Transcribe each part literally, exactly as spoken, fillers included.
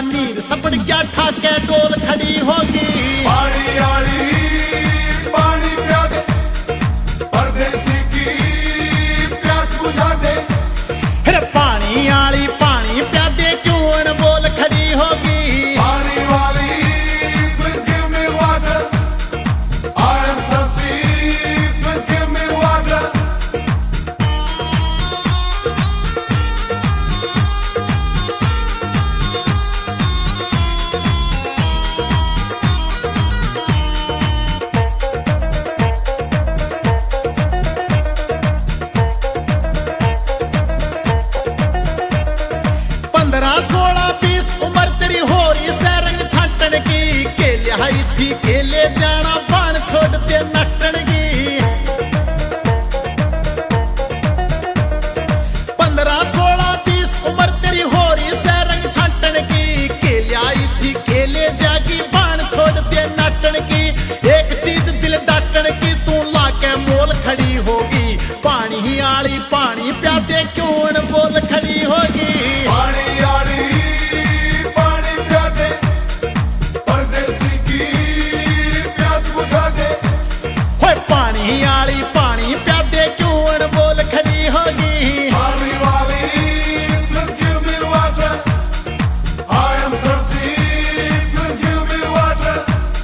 नीर सपड़ गया ठाके डोल खड़ी होगी। पानी आली पानी पिया दे, परदेसी की प्यास बुझा दे। फिर पानी आली पानी पिया दे क्यों अनबोल खड़ी होगी। पानी वाली please give me water, I am thirsty, please give me water। पंद्रह सोलह बीस उम्र तेरी हो रही से रंग छाटन की, केले आई थी केले जाना बाण छोड़ते नटन की। पंद्रह सोलह बीस उम्र तेरी हो रही से रंग छाटन की, केले आई थी केले जागी बाण छोड़ते नटन की। एक चीज दिल डाटन की तू लाके मोल खड़ी होगी। पानी आली पानी प्यादे क्यों अनबोल खड़ी होगी। पानी आली पानी पिया दे, परदेसी की प्यास बुझा दे। होए पानी आली पानी प्यादे क्यों अनबोल खड़ी होगी। पानी वाली please give me water, I am thirsty, please give me water।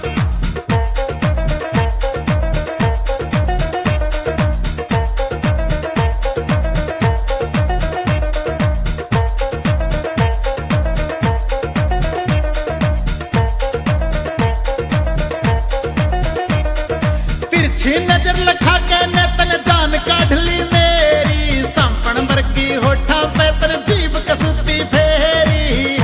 तिरछी नजर लखा के मैं तन जान काढ़ ली मेरी, संपण भर की होठा पे तन जीव कसूती फेरी।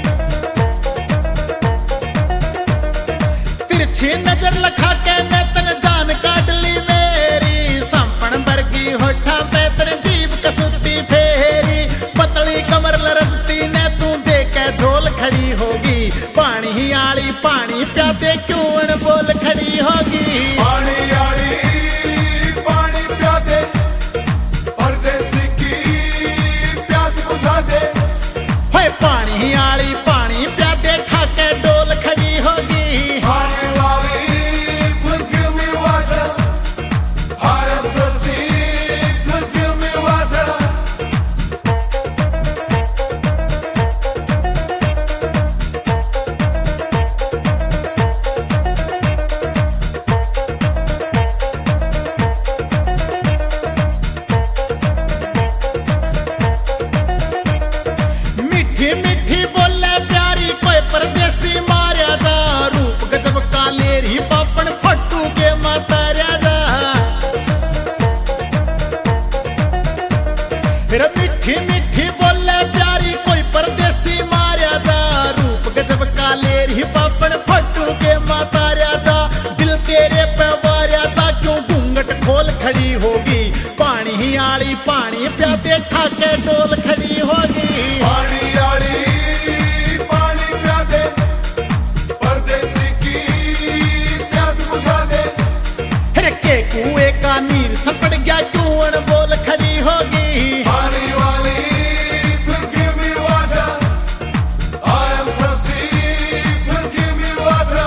तिरछी नजर लखा के मैं तन जान काढ़ ली मेरी, संपण भर की होठा पे तन जीव कसूती फेरी। पतली कमर लरजती ने तू देके झोल खड़ी होगी। पानी आली पानी प्यादे क्यों अनबोल खड़ी होगी। पानी आली पानी पिया दे, परदेसी की प्यास बुझा दे। होए पानी आली पानी प्यादे ठाके डोल खड़ी होगी। पानी वाली please give me water, I am thirsty, please give me water। मीठी मीठी बोले प्यारी कोई परदेसी मार्या जा, रूप गजब का लेरी पापन फट्टू के मातार्या जा। फिर मीठी मीठी बोले प्यारी कोई परदेसी मार्या जा, रूप गजब का लेरी पापन फट्टू के मातार्या जा। दिल तेरे पे वार्या जा क्यों घूंघट खोल खड़ी होगी। पानी आली पानी प्यादे ठाके डोल खड़ी होगी। पानी आली पानी पिया दे, परदेसी की प्यास बुझा दे। फिर के कुएं का नीर सपड़ गया क्यों अनबोल खड़ी होगी। पानी वाली please give me water, I am thirsty, please give me water।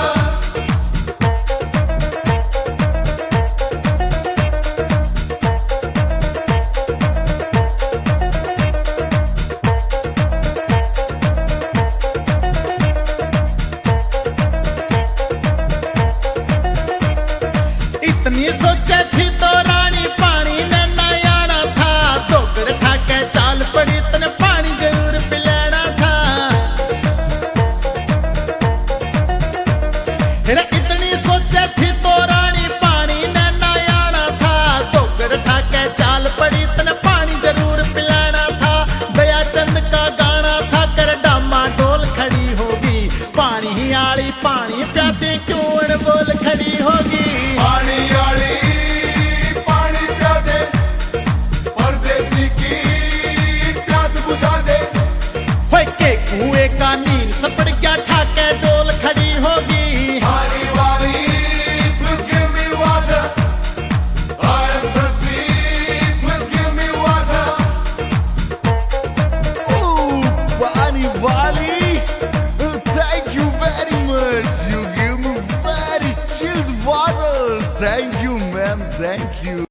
Thank you.